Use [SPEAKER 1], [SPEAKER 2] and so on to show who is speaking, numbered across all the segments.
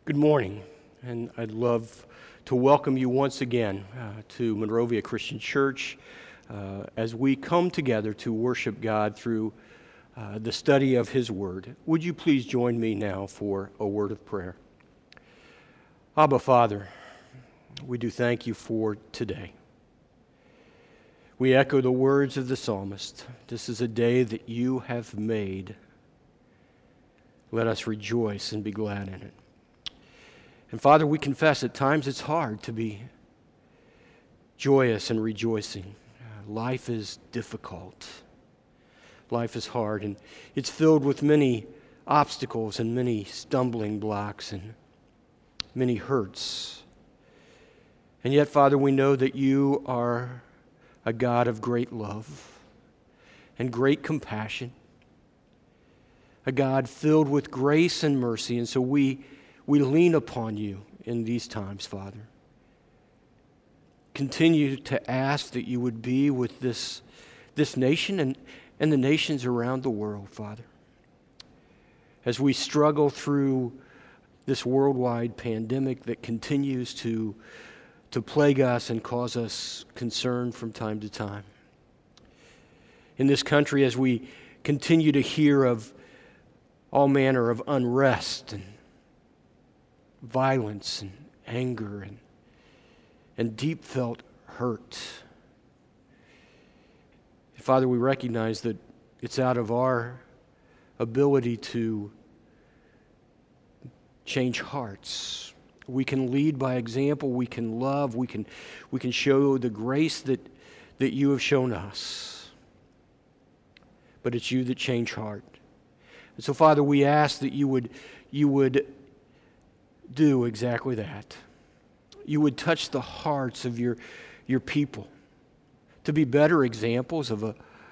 [SPEAKER 1] Good morning, and I'd love to welcome you once again to Monrovia Christian Church as we come together to worship God through the study of His Word. Would you please join me now for a word of prayer? Abba, Father, we do thank you for today. We echo the words of the psalmist. This is a day that you have made. Let us rejoice and be glad in it. And Father, we confess at times it's hard to be joyous and rejoicing. Life is difficult. Life is hard, and it's filled with many obstacles and many stumbling blocks and many hurts. And yet, Father, we know that you are a God of great love and great compassion, a God filled with grace and mercy, and so we lean upon you in these times, Father. Continue to ask that you would be with this nation and the nations around the world, Father. As we struggle through this worldwide pandemic that continues to plague us and cause us concern from time to time. In this country, as we continue to hear of all manner of unrest and violence and anger and deep felt hurt. Father, we recognize that it's out of our ability to change hearts. We can lead by example, we can love, we can show the grace that you have shown us. But it's you that change heart. And so, Father, we ask that you would do exactly that. You would touch the hearts of your people to be better examples of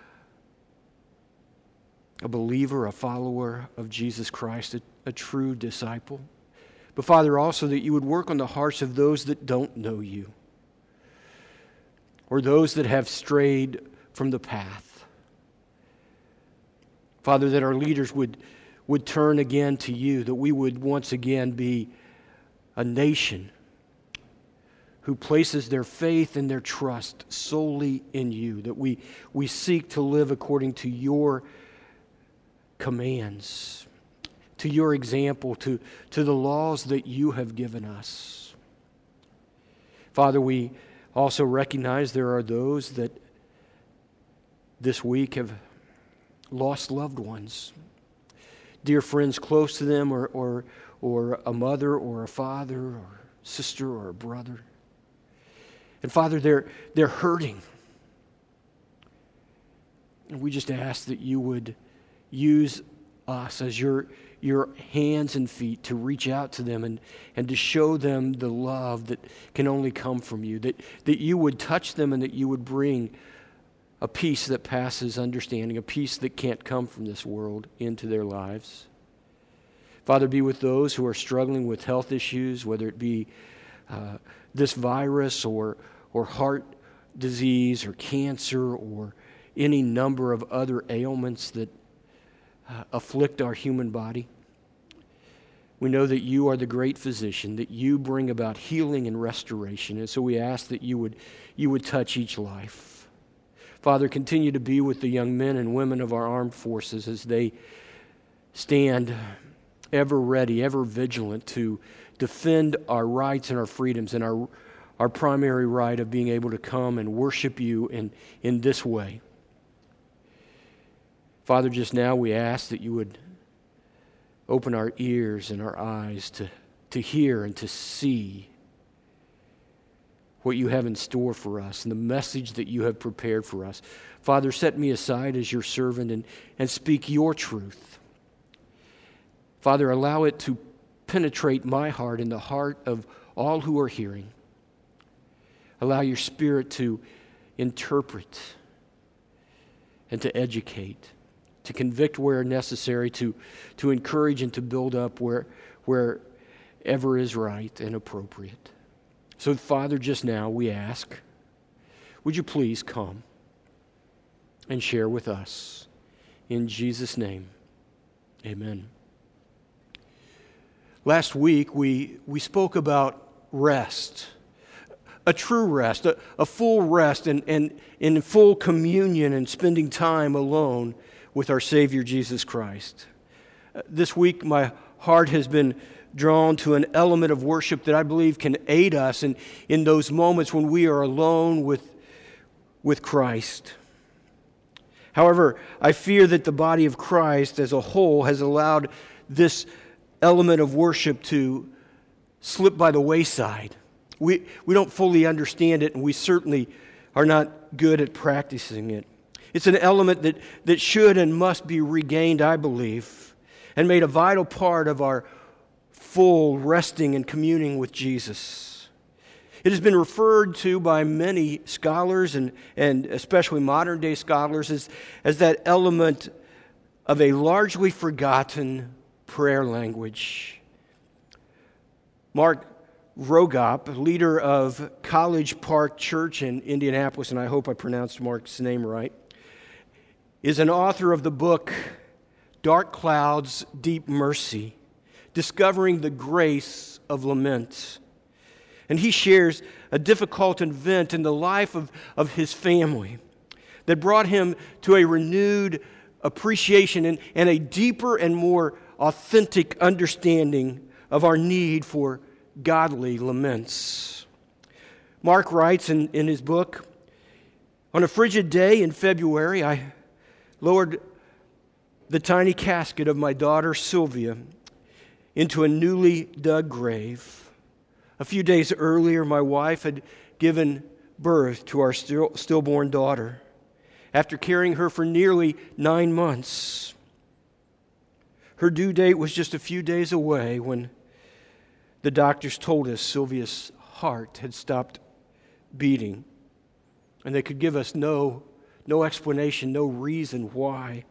[SPEAKER 1] a believer, a follower of Jesus Christ, a true disciple. But Father, also that you would work on the hearts of those that don't know you or those that have strayed from the path. Father, that our leaders would turn again to you, that we would once again be a nation who places their faith and their trust solely in you, that we seek to live according to your commands, to your example, to the laws that you have given us. Father, we also recognize there are those that this week have lost loved ones, dear friends close to them, or a mother or a father or sister or a brother. And Father, they're hurting. And we just ask that you would use us as your hands and feet to reach out to them and to show them the love that can only come from you, that you would touch them and that you would bring a peace that passes understanding, a peace that can't come from this world into their lives. Father, be with those who are struggling with health issues, whether it be this virus or heart disease or cancer or any number of other ailments that afflict our human body. We know that you are the great physician, that you bring about healing and restoration, and so we ask that you would touch each life. Father, continue to be with the young men and women of our armed forces as they stand ever ready, ever vigilant to defend our rights and our freedoms and our primary right of being able to come and worship you in this way. Father, just now we ask that you would open our ears and our eyes to hear and to see what you have in store for us and the message that you have prepared for us. Father, set me aside as your servant and speak your truth. Father, allow it to penetrate my heart and the heart of all who are hearing. Allow your Spirit to interpret and to educate, to convict where necessary, to encourage and to build up wherever is right and appropriate. So, Father, just now we ask, would you please come and share with us? In Jesus' name, amen. Last week, we spoke about rest, a true rest, a full rest, and in full communion and spending time alone with our Savior Jesus Christ. This week, my heart has been drawn to an element of worship that I believe can aid us in those moments when we are alone with Christ. However, I fear that the body of Christ as a whole has allowed this element of worship to slip by the wayside. We don't fully understand it, and we certainly are not good at practicing it. It's an element that should and must be regained, I believe, and made a vital part of our full resting and communing with Jesus. It has been referred to by many scholars, and especially modern-day scholars, as that element of a largely forgotten prayer language. Mark Rogop, leader of College Park Church in Indianapolis, and I hope I pronounced Mark's name right, is an author of the book Dark Clouds, Deep Mercy, Discovering the Grace of Lament. And he shares a difficult event in the life of his family that brought him to a renewed appreciation and a deeper and more authentic understanding of our need for godly laments. Mark writes in his book, "On a frigid day in February, I lowered the tiny casket of my daughter Sylvia into a newly dug grave. A few days earlier, my wife had given birth to our stillborn daughter after carrying her for nearly 9 months. Her due date was just a few days away when the doctors told us Sylvia's heart had stopped beating, and they could give us no explanation, no reason why.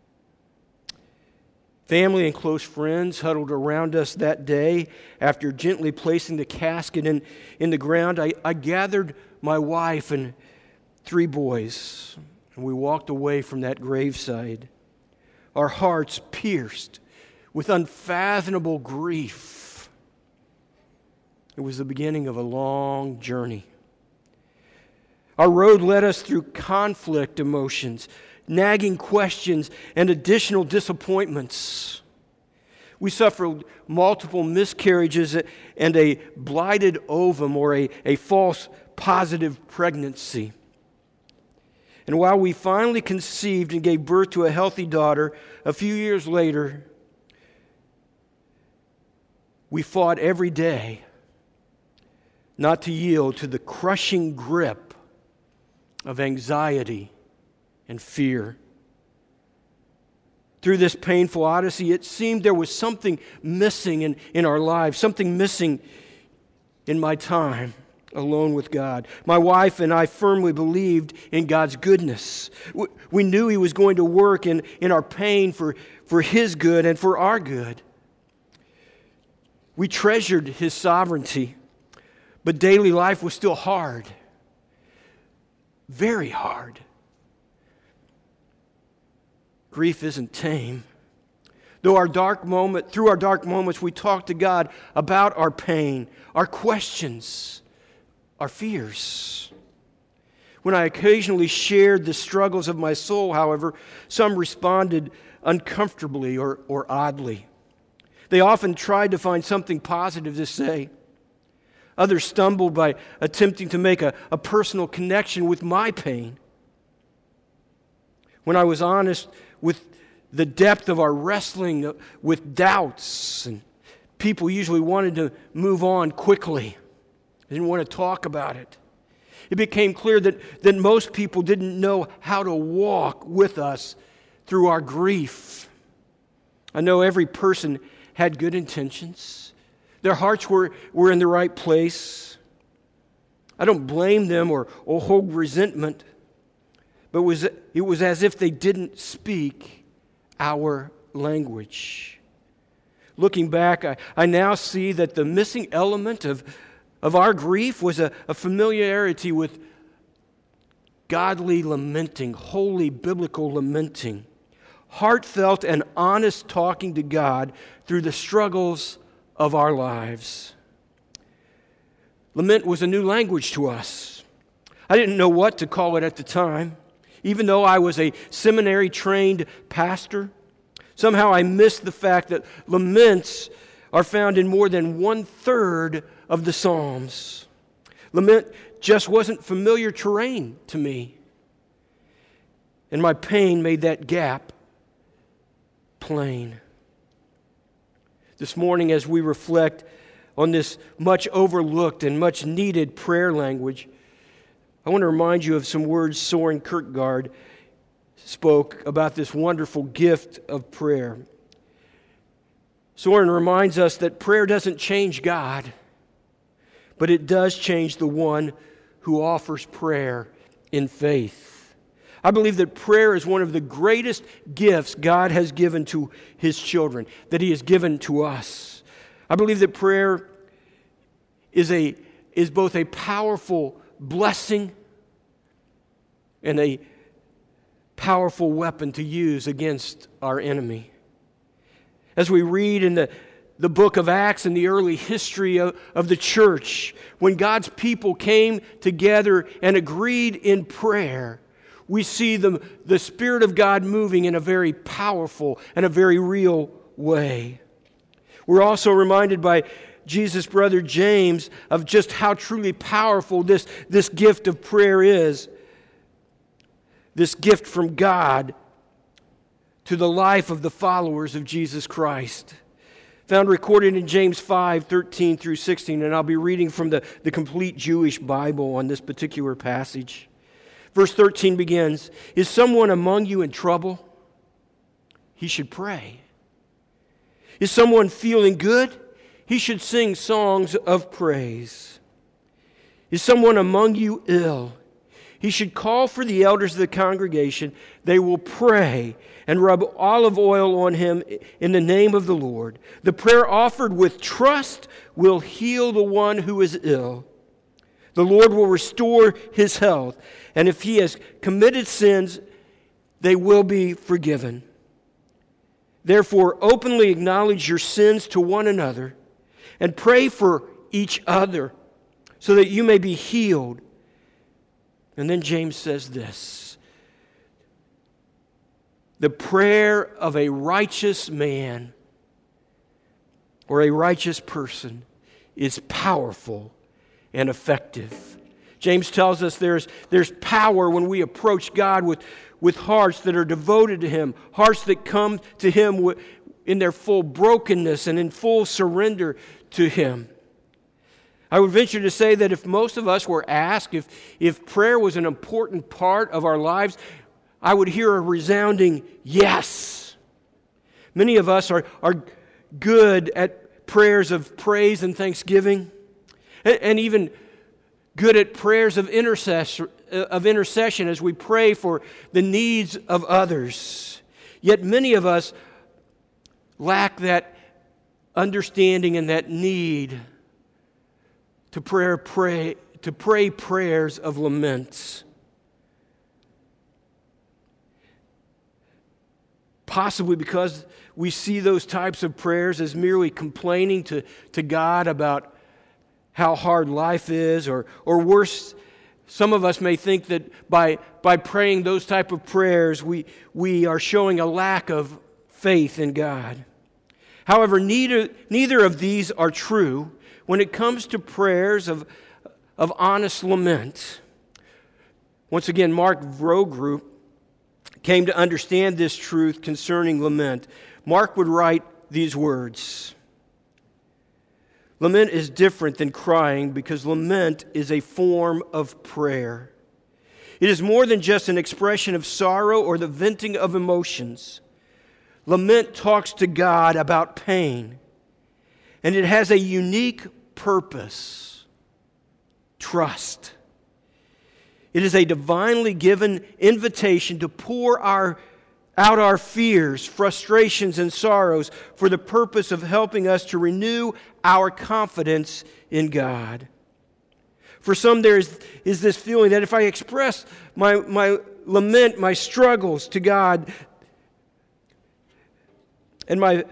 [SPEAKER 1] Family and close friends huddled around us that day. After gently placing the casket in the ground, I gathered my wife and 3 boys, and we walked away from that graveside, our hearts pierced with unfathomable grief. It was the beginning of a long journey. Our road led us through conflict emotions, nagging questions, and additional disappointments. We suffered multiple miscarriages and a blighted ovum or a false positive pregnancy. And while we finally conceived and gave birth to a healthy daughter, a few years later, we fought every day not to yield to the crushing grip of anxiety and fear. Through this painful odyssey, it seemed there was something missing in our lives, something missing in my time alone with God. My wife and I firmly believed in God's goodness. We knew He was going to work in our pain for His good and for our good. We treasured His sovereignty, but daily life was still hard, very hard. Grief isn't tame. Through our dark moments, we talk to God about our pain, our questions, our fears. When I occasionally shared the struggles of my soul, however, some responded uncomfortably or oddly. They often tried to find something positive to say. Others stumbled by attempting to make a personal connection with my pain. When I was honest with the depth of our wrestling with doubts, and people usually wanted to move on quickly. They didn't want to talk about it. It became clear that most people didn't know how to walk with us through our grief. I know every person had good intentions. Their hearts were in the right place. I don't blame them or hold resentment, but it was as if they didn't speak our language. Looking back, I now see that the missing element of our grief was a familiarity with godly lamenting, holy biblical lamenting, heartfelt and honest talking to God through the struggles of our lives. Lament was a new language to us. I didn't know what to call it at the time. Even though I was a seminary-trained pastor, somehow I missed the fact that laments are found in more than 1/3 of the Psalms. Lament just wasn't familiar terrain to me. And my pain made that gap plain. This morning, as we reflect on this much overlooked and much needed prayer language, I want to remind you of some words Soren Kierkegaard spoke about this wonderful gift of prayer. Soren reminds us that prayer doesn't change God, but it does change the one who offers prayer in faith. I believe that prayer is one of the greatest gifts God has given to His children, that He has given to us. I believe that prayer is both a powerful blessing and a powerful weapon to use against our enemy. As we read in the book of Acts and the early history of the church, when God's people came together and agreed in prayer, we see the Spirit of God moving in a very powerful and a very real way. We're also reminded by Jesus' brother James of just how truly powerful this gift of prayer is. This gift from God to the life of the followers of Jesus Christ. Found recorded in James 5:13 through 16, and I'll be reading from the complete Jewish Bible on this particular passage. Verse 13 begins, "Is someone among you in trouble? He should pray. Is someone feeling good? He should sing songs of praise. Is someone among you ill? He should call for the elders of the congregation. They will pray and rub olive oil on him in the name of the Lord. The prayer offered with trust will heal the one who is ill. The Lord will restore his health, and if he has committed sins, they will be forgiven. Therefore, openly acknowledge your sins to one another and pray for each other so that you may be healed." And then James says this, "The prayer of a righteous man or a righteous person is powerful and effective." James tells us there's power when we approach God with hearts that are devoted to Him, hearts that come to Him in their full brokenness and in full surrender to Him. I would venture to say that if most of us were asked if prayer was an important part of our lives, I would hear a resounding yes. Many of us are good at prayers of praise and thanksgiving, and even good at prayers of intercession as we pray for the needs of others. Yet many of us lack that understanding and that need to pray prayers of laments. Possibly because we see those types of prayers as merely complaining to God about how hard life is, or worse, some of us may think that by praying those type of prayers, we are showing a lack of faith in God. However, neither of these are true when it comes to prayers of honest lament. Once again, Mark Vrogroup came to understand this truth concerning lament. Mark would write these words, "Lament is different than crying because lament is a form of prayer. It is more than just an expression of sorrow or the venting of emotions. Lament talks to God about pain, and it has a unique purpose: trust. It is a divinely given invitation to pour out our fears, frustrations, and sorrows for the purpose of helping us to renew our confidence in God. For some, there is this feeling that if I express my lament, my struggles to God, and my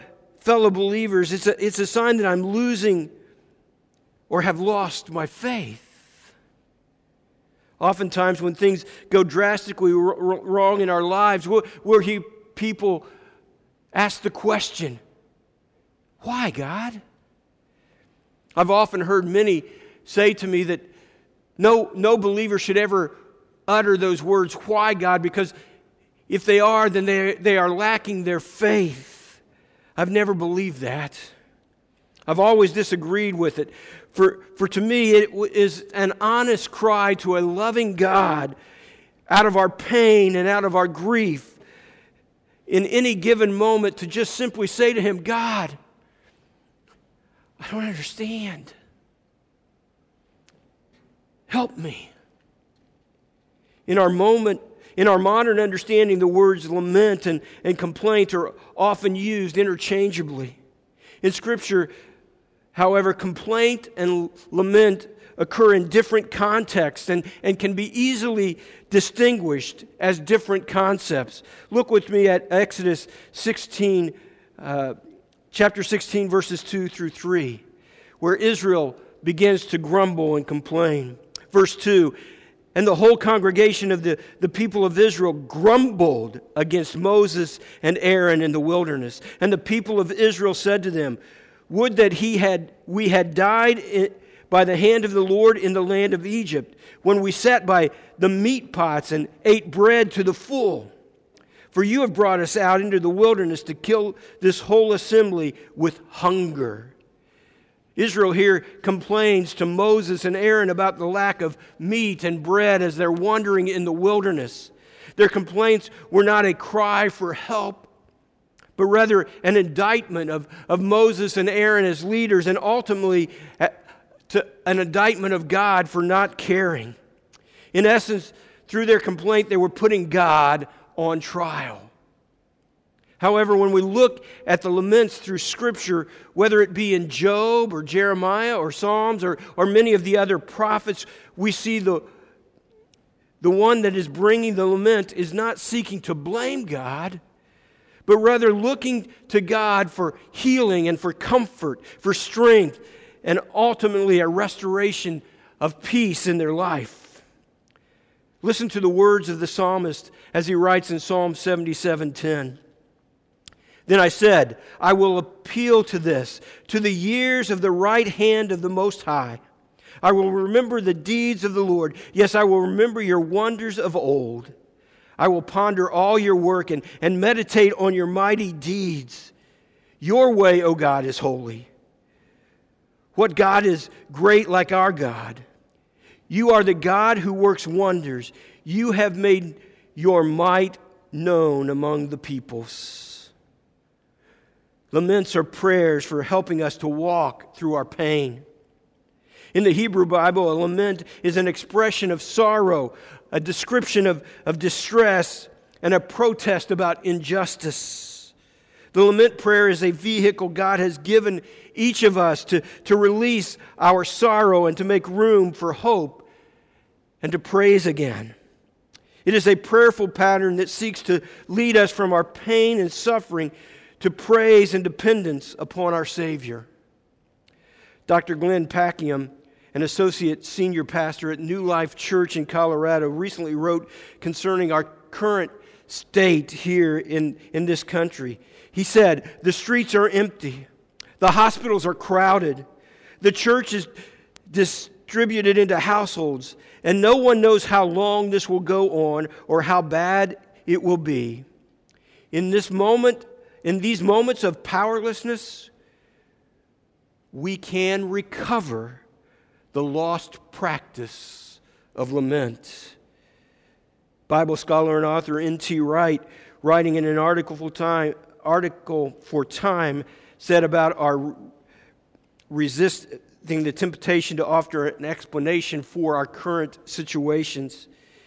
[SPEAKER 1] fellow believers, it's a sign that I'm losing or have lost my faith. Oftentimes when things go drastically wrong in our lives, we'll hear people ask the question, why, God? I've often heard many say to me that no believer should ever utter those words, why, God? Because if they are, then they are lacking their faith. I've never believed that. I've always disagreed with it. For to me, it is an honest cry to a loving God out of our pain and out of our grief in any given moment to just simply say to Him, God, I don't understand. Help me. In our modern understanding, the words lament and complaint are often used interchangeably. In Scripture, however, complaint and lament occur in different contexts and can be easily distinguished as different concepts. Look with me at Exodus 16, chapter 16, verses 2 through 3, where Israel begins to grumble and complain. Verse 2, and the whole congregation of the people of Israel grumbled against Moses and Aaron in the wilderness. And the people of Israel said to them, would that we had died by the hand of the Lord in the land of Egypt, when we sat by the meat pots and ate bread to the full. For you have brought us out into the wilderness to kill this whole assembly with hunger. Israel here complains to Moses and Aaron about the lack of meat and bread as they're wandering in the wilderness. Their complaints were not a cry for help, but rather an indictment of Moses and Aaron as leaders, and ultimately an indictment of God for not caring. In essence, through their complaint, they were putting God on trial. However, when we look at the laments through Scripture, whether it be in Job or Jeremiah or Psalms or many of the other prophets, we see the one that is bringing the lament is not seeking to blame God, but rather looking to God for healing and for comfort, for strength, and ultimately a restoration of peace in their life. Listen to the words of the psalmist as he writes in Psalm 77:10. Then I said, I will appeal to the years of the right hand of the Most High. I will remember the deeds of the Lord. Yes, I will remember your wonders of old. I will ponder all your work and meditate on your mighty deeds. Your way, O God, is holy. What God is great like our God? You are the God who works wonders. You have made your might known among the peoples. Laments are prayers for helping us to walk through our pain. In the Hebrew Bible, a lament is an expression of sorrow, a description of distress, and a protest about injustice. The lament prayer is a vehicle God has given each of us to release our sorrow and to make room for hope and to praise again. It is a prayerful pattern that seeks to lead us from our pain and suffering to praise and dependence upon our Savior. Dr. Glenn Packiam, an associate senior pastor at New Life Church in Colorado, recently wrote concerning our current state here in this country. He said, the streets are empty. The hospitals are crowded. The church is distributed into households. And no one knows how long this will go on or how bad it will be. In these moments of powerlessness, we can recover the lost practice of lament. Bible scholar and author N.T. Wright, writing in an article for Time, said about our resisting the temptation to offer an explanation for our current situations.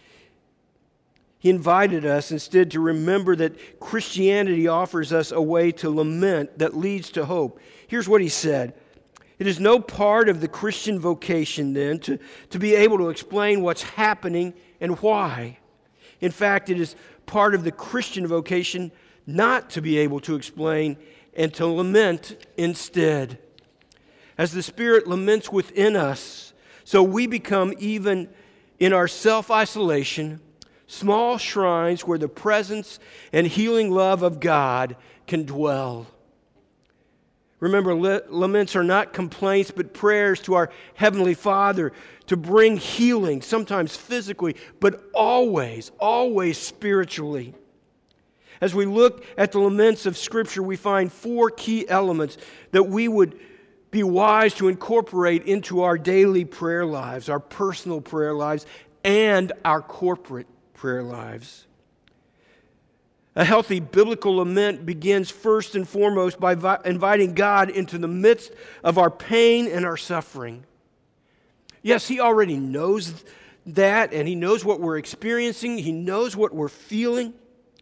[SPEAKER 1] He invited us instead to remember that Christianity offers us a way to lament that leads to hope. Here's what he said. It is no part of the Christian vocation, then, to be able to explain what's happening and why. In fact, it is part of the Christian vocation not to be able to explain and to lament instead. As the Spirit laments within us, so we become, even in our self-isolation, small shrines where the presence and healing love of God can dwell. Remember, laments are not complaints, but prayers to our Heavenly Father to bring healing, sometimes physically, but always, always spiritually. As we look at the laments of Scripture, we find 4 key elements that we would be wise to incorporate into our daily prayer lives, our personal prayer lives, and our corporate prayer lives. A healthy biblical lament begins first and foremost by inviting God into the midst of our pain and our suffering. Yes, He already knows that, and He knows what we're experiencing. He knows what we're feeling.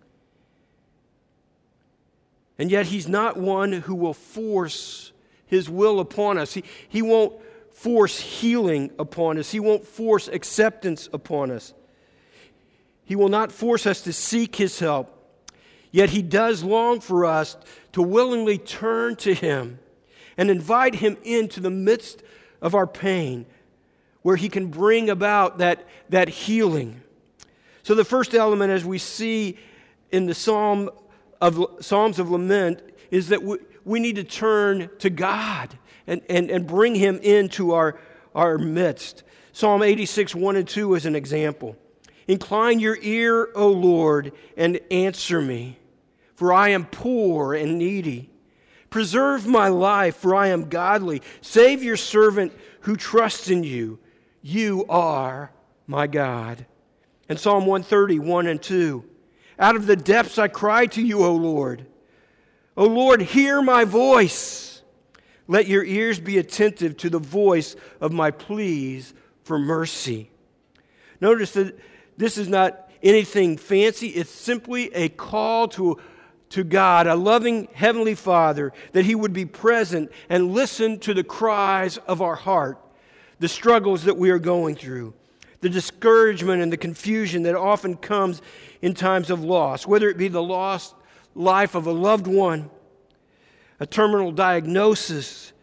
[SPEAKER 1] And yet He's not one who will force His will upon us. He won't force healing upon us. He won't force acceptance upon us. He will not force us to seek His help. Yet He does long for us to willingly turn to Him and invite Him into the midst of our pain, where He can bring about that healing. So the first element, as we see in the Psalms of Lament, is that we need to turn to God and bring Him into our midst. Psalm 86, 1 and 2 is an example. Incline your ear, O Lord, and answer me, for I am poor and needy. Preserve my life, for I am godly. Save your servant who trusts in you. You are my God. And Psalm 130, 1 and 2. Out of the depths I cry to you, O Lord. O Lord, hear my voice. Let your ears be attentive to the voice of my pleas for mercy. Notice that this is not anything fancy. It's simply a call to God, a loving Heavenly Father, that He would be present and listen to the cries of our heart, the struggles that we are going through, the discouragement and the confusion that often comes in times of loss, whether it be the lost life of a loved one, a terminal diagnosis.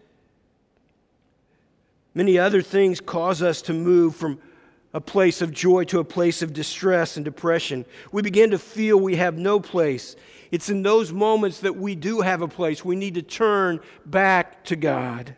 [SPEAKER 1] Many other things cause us to move from a place of joy to a place of distress and depression. We begin to feel we have no place. It's in those moments that we do have a place. We need to turn back to God.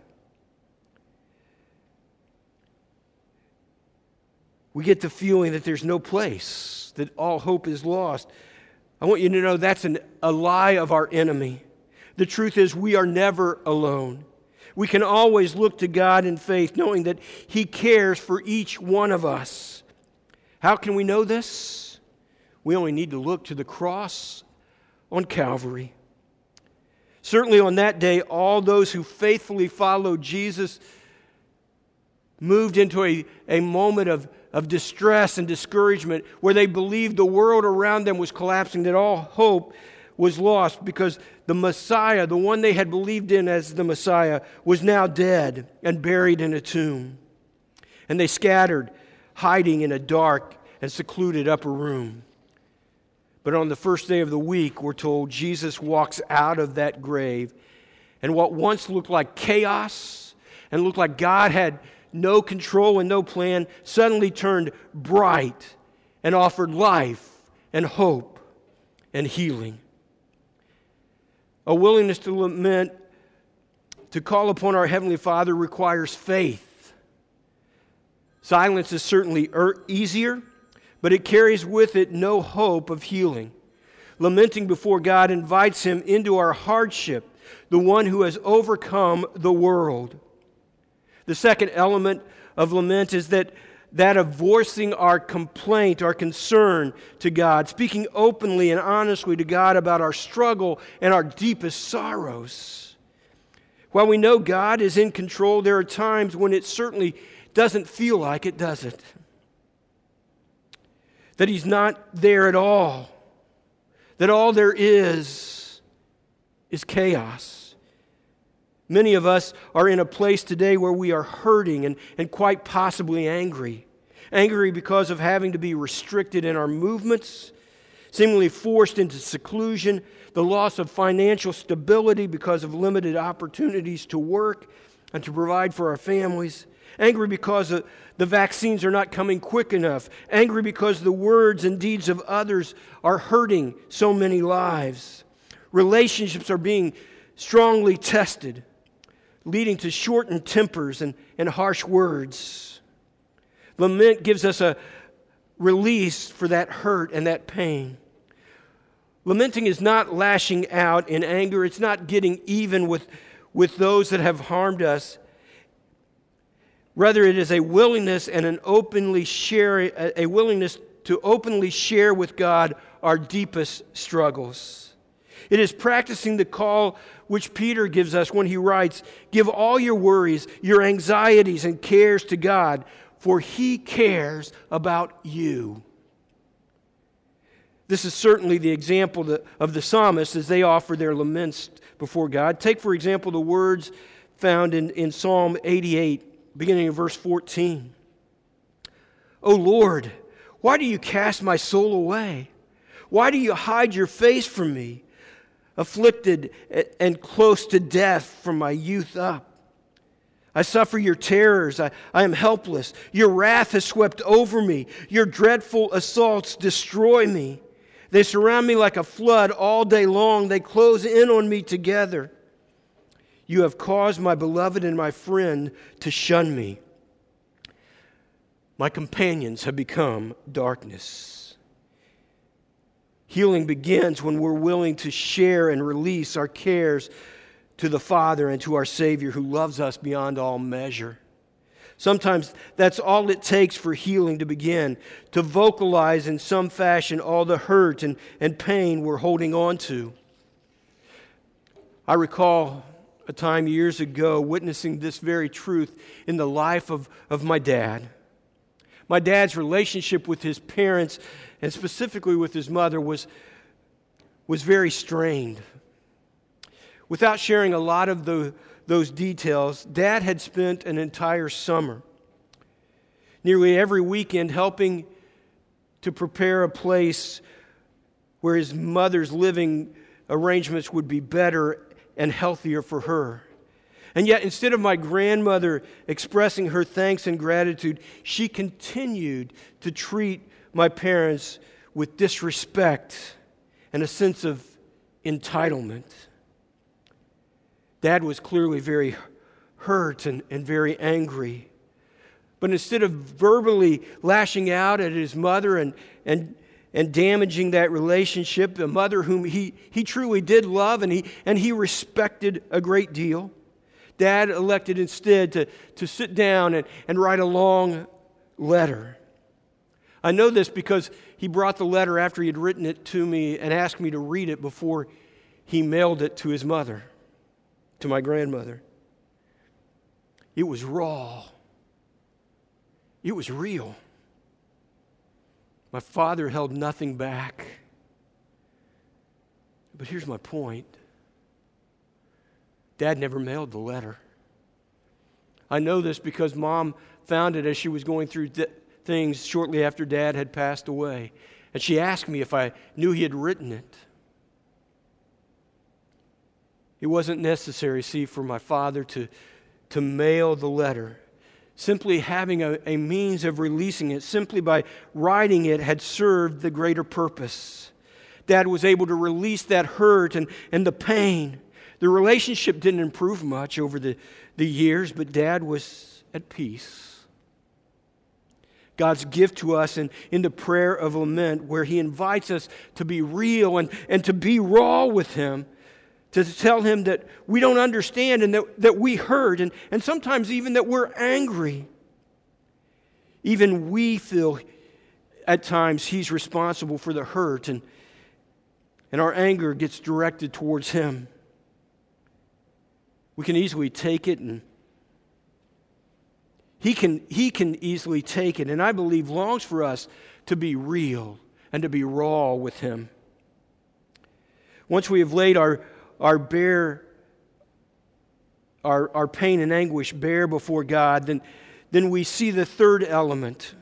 [SPEAKER 1] We get the feeling that there's no place, that all hope is lost. I want you to know that's a lie of our enemy. The truth is we are never alone. We can always look to God in faith, knowing that He cares for each one of us. How can we know this? We only need to look to the cross on Calvary. Certainly on that day, all those who faithfully followed Jesus moved into a moment of distress and discouragement where they believed the world around them was collapsing, that all hope was lost because the Messiah, the one they had believed in as the Messiah, was now dead and buried in a tomb. And they scattered, hiding in a dark and secluded upper room. But on the first day of the week, we're told Jesus walks out of that grave, and what once looked like chaos and looked like God had no control and no plan suddenly turned bright and offered life and hope and healing. A willingness to lament, to call upon our Heavenly Father, requires faith. Silence is certainly easier, but it carries with it no hope of healing. Lamenting before God invites Him into our hardship, the one who has overcome the world. The second element of lament is that of voicing our complaint, our concern to God, speaking openly and honestly to God about our struggle and our deepest sorrows. While we know God is in control, there are times when it certainly doesn't feel like it, does it? That He's not there at all. That all there is chaos. Many of us are in a place today where we are hurting and quite possibly angry. Angry because of having to be restricted in our movements, seemingly forced into seclusion, the loss of financial stability because of limited opportunities to work and to provide for our families. Angry because the vaccines are not coming quick enough. Angry because the words and deeds of others are hurting so many lives. Relationships are being strongly tested, leading to shortened tempers and harsh words. Lament gives us a release for that hurt and that pain. Lamenting is not lashing out in anger. It's not getting even with those that have harmed us. Rather, it is a willingness and a willingness to openly share with God our deepest struggles. It is practicing the call which Peter gives us when he writes, "Give all your worries, your anxieties and cares to God, for He cares about you." This is certainly the example of the psalmists as they offer their laments before God. Take, for example, the words found in Psalm 88, beginning in verse 14. "O Lord, why do you cast my soul away? Why do you hide your face from me? Afflicted and close to death from my youth up. I suffer your terrors. I am helpless. Your wrath has swept over me. Your dreadful assaults destroy me. They surround me like a flood all day long. They close in on me together. You have caused my beloved and my friend to shun me. My companions have become darkness." Healing begins when we're willing to share and release our cares to the Father and to our Savior who loves us beyond all measure. Sometimes that's all it takes for healing to begin, to vocalize in some fashion all the hurt and pain we're holding on to. I recall a time years ago witnessing this very truth in the life of my dad. My dad's relationship with his parents, and specifically with his mother, was very strained. Without sharing a lot of those details, Dad had spent an entire summer, nearly every weekend, helping to prepare a place where his mother's living arrangements would be better and healthier for her. And yet, instead of my grandmother expressing her thanks and gratitude, she continued to treat my parents with disrespect and a sense of entitlement. Dad was clearly very hurt and very angry. But instead of verbally lashing out at his mother and damaging that relationship, the mother whom he truly did love and he respected a great deal, Dad elected instead to sit down and write a long letter. I know this because he brought the letter after he had written it to me and asked me to read it before he mailed it to his mother, to my grandmother. It was raw. It was real. My father held nothing back. But here's my point. Dad never mailed the letter. I know this because Mom found it as she was going through things shortly after Dad had passed away. And she asked me if I knew he had written it. It wasn't necessary, for my father to mail the letter. Simply having a means of releasing it, simply by writing it, had served the greater purpose. Dad was able to release that hurt and the pain. The relationship didn't improve much over the years, but Dad was at peace. God's gift to us in the prayer of lament, where He invites us to be real and to be raw with Him, to tell Him that we don't understand and that we hurt, and sometimes even that we're angry. Even we feel at times He's responsible for the hurt, and our anger gets directed towards Him. We can easily take it, and He can easily take it, and I believe longs for us to be real and to be raw with Him. Once we have laid our pain and anguish bare before God, then we see the third element.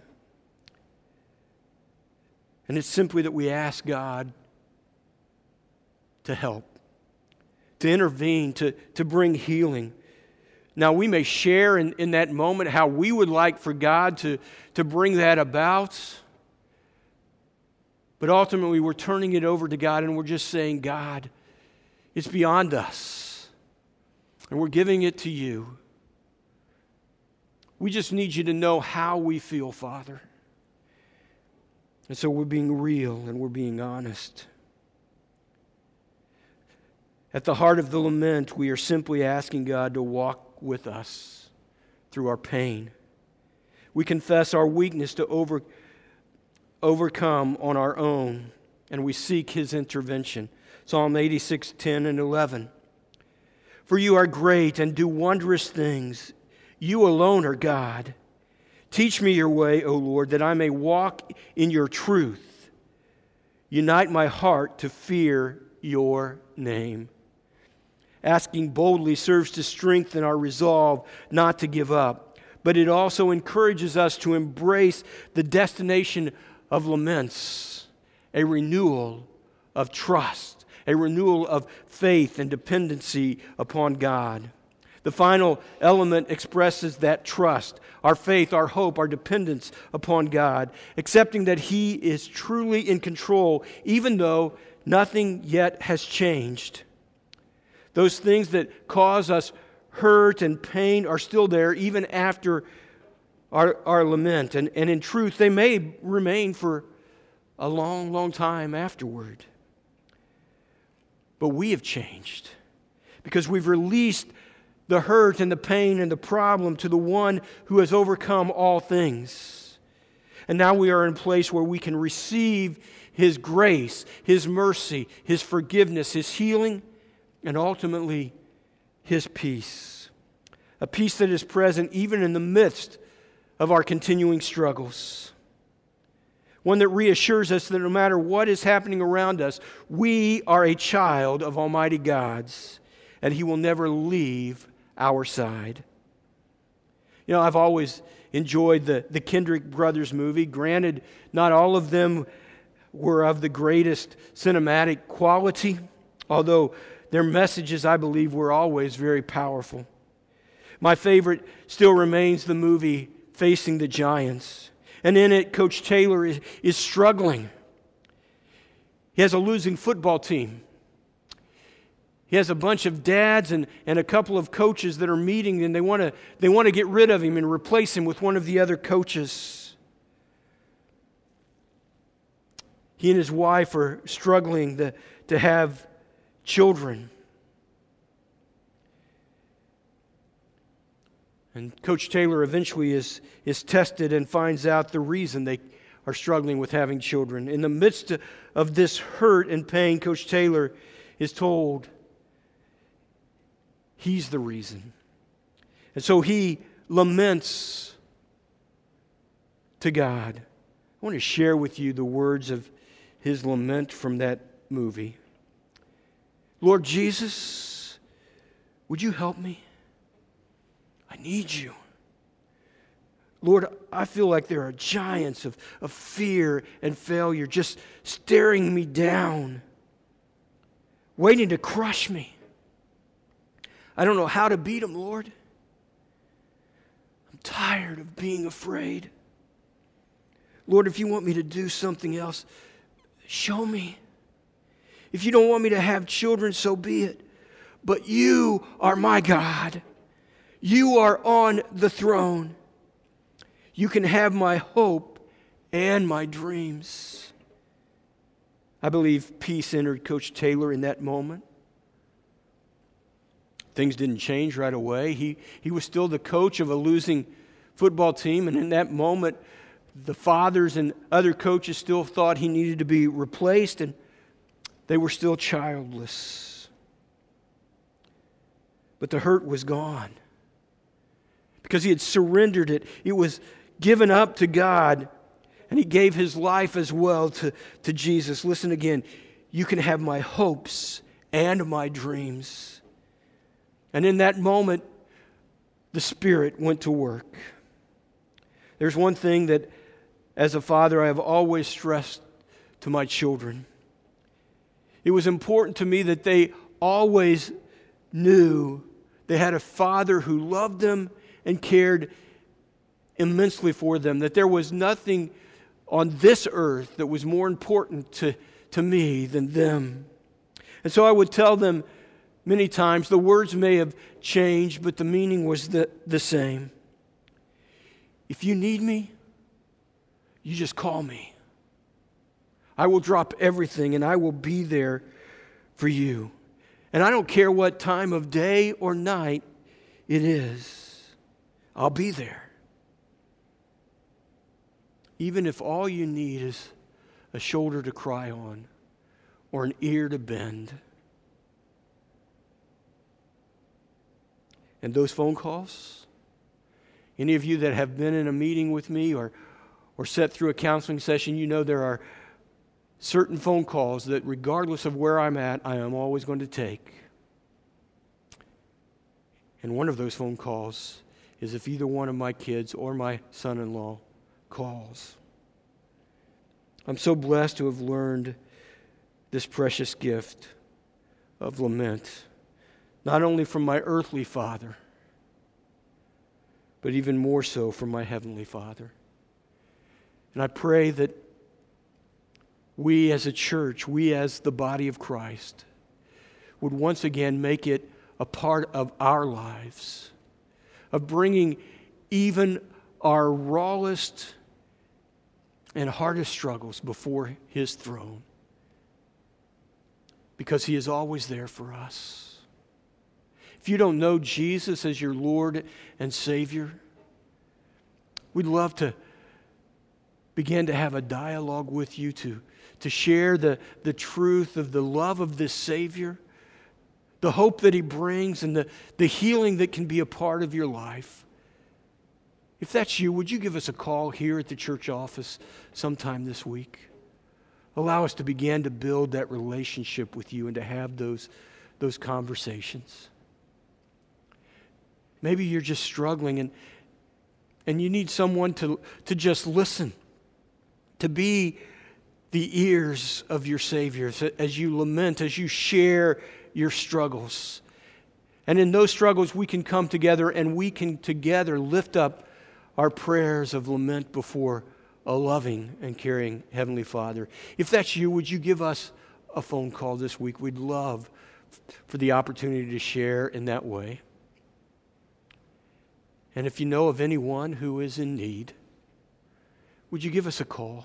[SPEAKER 1] And it's simply that we ask God to help, to intervene, to bring healing. Now, we may share in that moment how we would like for God to bring that about, but ultimately we're turning it over to God and we're just saying, God, it's beyond us, and we're giving it to you. We just need you to know how we feel, Father. And so we're being real and we're being honest. At the heart of the lament, we are simply asking God to walk with us through our pain. We confess our weakness to overcome on our own, and we seek His intervention. Psalm 86:10 and 11. For you are great and do wondrous things. You alone are God. Teach me your way, O Lord, that I may walk in your truth. Unite my heart to fear your name. Asking boldly serves to strengthen our resolve not to give up, but it also encourages us to embrace the destination of laments, a renewal of trust, a renewal of faith and dependency upon God. The final element expresses that trust, our faith, our hope, our dependence upon God, accepting that He is truly in control, even though nothing yet has changed. Those things that cause us hurt and pain are still there even after our lament. And in truth, they may remain for a long, long time afterward. But we have changed because we've released the hurt and the pain and the problem to the one who has overcome all things. And now we are in a place where we can receive His grace, His mercy, His forgiveness, His healing, and ultimately His peace. A peace that is present even in the midst of our continuing struggles. One that reassures us that no matter what is happening around us, we are a child of Almighty God's, and He will never leave our side. You know, I've always enjoyed the Kendrick Brothers movie. Granted, not all of them were of the greatest cinematic quality, although their messages, I believe, were always very powerful. My favorite still remains the movie Facing the Giants. And in it, Coach Taylor is struggling. He has a losing football team. He has a bunch of dads and a couple of coaches that are meeting, and they want to get rid of him and replace him with one of the other coaches. He and his wife are struggling to have children. And Coach Taylor eventually is tested and finds out the reason they are struggling with having children. In the midst of this hurt and pain, Coach Taylor is told he's the reason. And so he laments to God. I want to share with you the words of his lament from that movie. Lord Jesus, would you help me? I need you. Lord, I feel like there are giants of fear and failure just staring me down, waiting to crush me. I don't know how to beat them, Lord. I'm tired of being afraid. Lord, if you want me to do something else, show me. If you don't want me to have children, so be it. But you are my God. You are on the throne. You can have my hope and my dreams. I believe peace entered Coach Taylor in that moment. Things didn't change right away. He was still the coach of a losing football team, and in that moment, the fathers and other coaches still thought he needed to be replaced, and they were still childless. But the hurt was gone because he had surrendered it. It was given up to God, and he gave his life as well to Jesus. Listen again. You can have my hopes and my dreams. And in that moment, the Spirit went to work. There's one thing that, as a father, I have always stressed to my children. It was important to me that they always knew they had a Father who loved them and cared immensely for them, that there was nothing on this earth that was more important to me than them. And so I would tell them many times, the words may have changed, but the meaning was the same. If you need me, you just call me. I will drop everything and I will be there for you. And I don't care what time of day or night it is, I'll be there. Even if all you need is a shoulder to cry on or an ear to bend. And those phone calls, any of you that have been in a meeting with me or sat through a counseling session, you know there are certain phone calls that regardless of where I'm at, I am always going to take. And one of those phone calls is if either one of my kids or my son-in-law calls. I'm so blessed to have learned this precious gift of lament, not only from my earthly father, but even more so from my heavenly Father. And I pray that we as a church, we as the body of Christ, would once again make it a part of our lives, of bringing even our rawest and hardest struggles before His throne, because He is always there for us. If you don't know Jesus as your Lord and Savior, we'd love to begin to have a dialogue with you to share the truth of the love of this Savior, the hope that He brings, and the healing that can be a part of your life. If that's you, would you give us a call here at the church office sometime this week? Allow us to begin to build that relationship with you and to have those conversations. Maybe you're just struggling and you need someone to just listen, to be the ears of your Savior as you lament, as you share your struggles. And in those struggles, we can come together and we can together lift up our prayers of lament before a loving and caring Heavenly Father. If that's you, would you give us a phone call this week? We'd love for the opportunity to share in that way. And if you know of anyone who is in need, would you give us a call?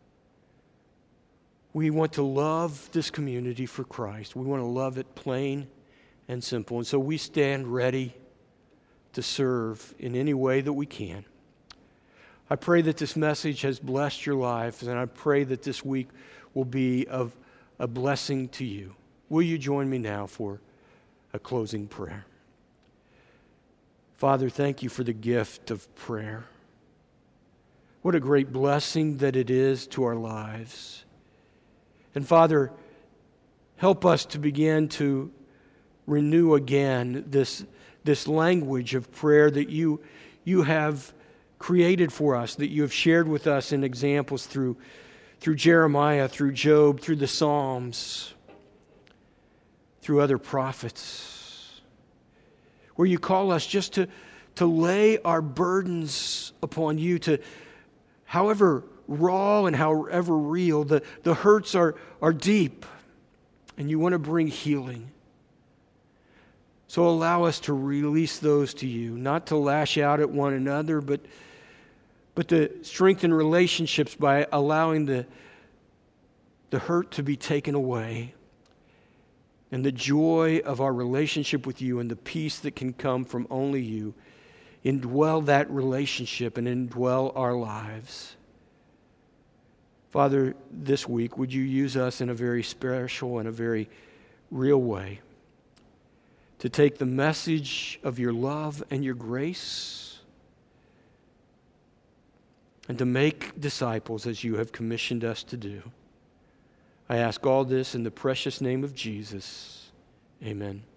[SPEAKER 1] We want to love this community for Christ. We want to love it plain and simple. And so we stand ready to serve in any way that we can. I pray that this message has blessed your lives, and I pray that this week will be of a blessing to you. Will you join me now for a closing prayer? Father, thank you for the gift of prayer. What a great blessing that it is to our lives. And Father, help us to begin to renew again this language of prayer that you have created for us, that you have shared with us in examples through Jeremiah, through Job, through the Psalms, through other prophets, where you call us just to lay our burdens upon you, to however raw and however real, the hurts are deep, and you want to bring healing. So allow us to release those to you, not to lash out at one another, but to strengthen relationships by allowing the hurt to be taken away, and the joy of our relationship with you and the peace that can come from only you, indwell that relationship and indwell our lives. Father, this week, would you use us in a very special and a very real way to take the message of your love and your grace and to make disciples as you have commissioned us to do. I ask all this in the precious name of Jesus. Amen.